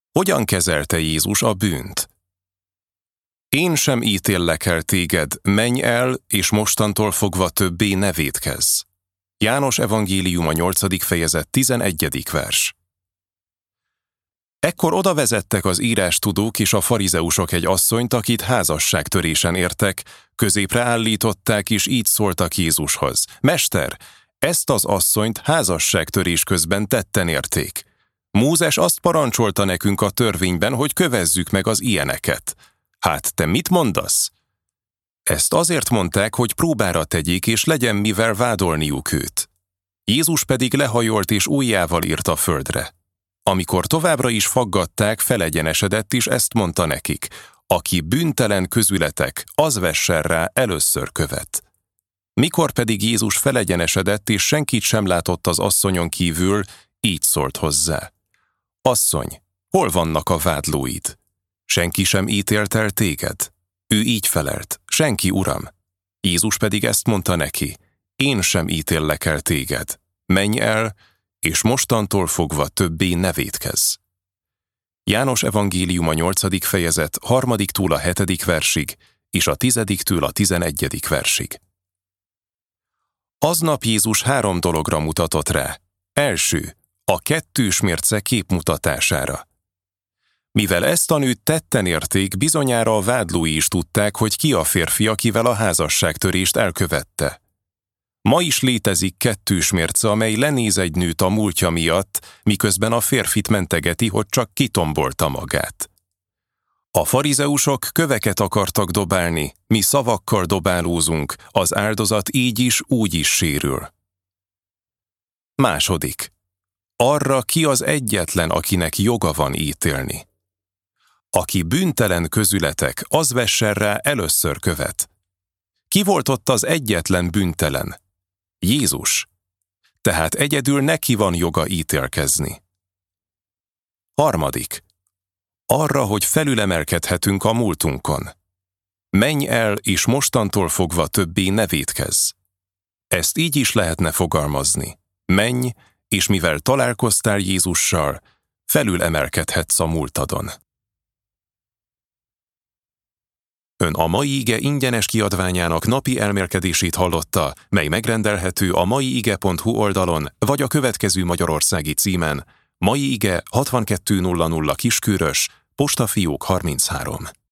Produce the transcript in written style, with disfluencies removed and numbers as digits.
Hogyan kezelte Jézus a bűnt? Én sem ítéllek el téged, menj el, és mostantól fogva többé ne vétkezz. János evangéliuma 8. fejezet 11. vers. Ekkor oda vezettek az írástudók és a farizeusok egy asszonyt, akit házasságtörésen értek, középre állították, és így szóltak Jézushoz: Mester, ezt az asszonyt házasságtörés közben tetten érték. Mózes azt parancsolta nekünk a törvényben, hogy kövezzük meg az ilyeneket. Hát te mit mondasz? Ezt azért mondták, hogy próbára tegyék, és legyen mivel vádolniuk őt. Jézus pedig lehajolt és ujjával írt a földre. Amikor továbbra is faggatták, felegyenesedett, és ezt mondta nekik: aki bűntelen közületek, az vessen rá először követ. Mikor pedig Jézus felegyenesedett, és senkit sem látott az asszonyon kívül, így szólt hozzá: Asszony, hol vannak a vádlóid? Senki sem ítélt el téged? Ő így felelt: senki, Uram. Jézus pedig ezt mondta neki: én sem ítéllek el téged. Menj el, és mostantól fogva többé ne vétkezz. János evangéliuma 8. fejezet 3-től a 7. versig, és a 10-től a 11. versig. Aznap Jézus 3 dologra mutatott rá. Első, a kettős mérce képmutatására. Mivel ezt a nőt tetten érték, bizonyára a vádlói is tudták, hogy ki a férfi, akivel a házasságtörést elkövette. Ma is létezik kettős mérce, amely lenéz egy nőt a múltja miatt, miközben a férfit mentegeti, hogy csak kitombolta magát. A farizeusok köveket akartak dobálni, mi szavakkal dobálózunk, az áldozat így is, úgy is sérül. Második. Arra ki az egyetlen, akinek joga van ítélni. Aki bűntelen közületek, az vessen rá először követ. Ki volt ott az egyetlen bűntelen? Jézus. Tehát egyedül neki van joga ítélkezni. Harmadik. Arra, hogy felülemelkedhetünk a múltunkon. Menj el, és mostantól fogva többé ne vétkezz. Ezt így is lehetne fogalmazni. Menj, és mivel találkoztál Jézussal, felülemelkedhetsz a múltadon. Ön a Mai Ige ingyenes kiadványának napi elmélkedését hallotta, mely megrendelhető a maiige.hu oldalon, vagy a következő magyarországi címen: Mai Ige 6200 Kiskörös, postafiók 33.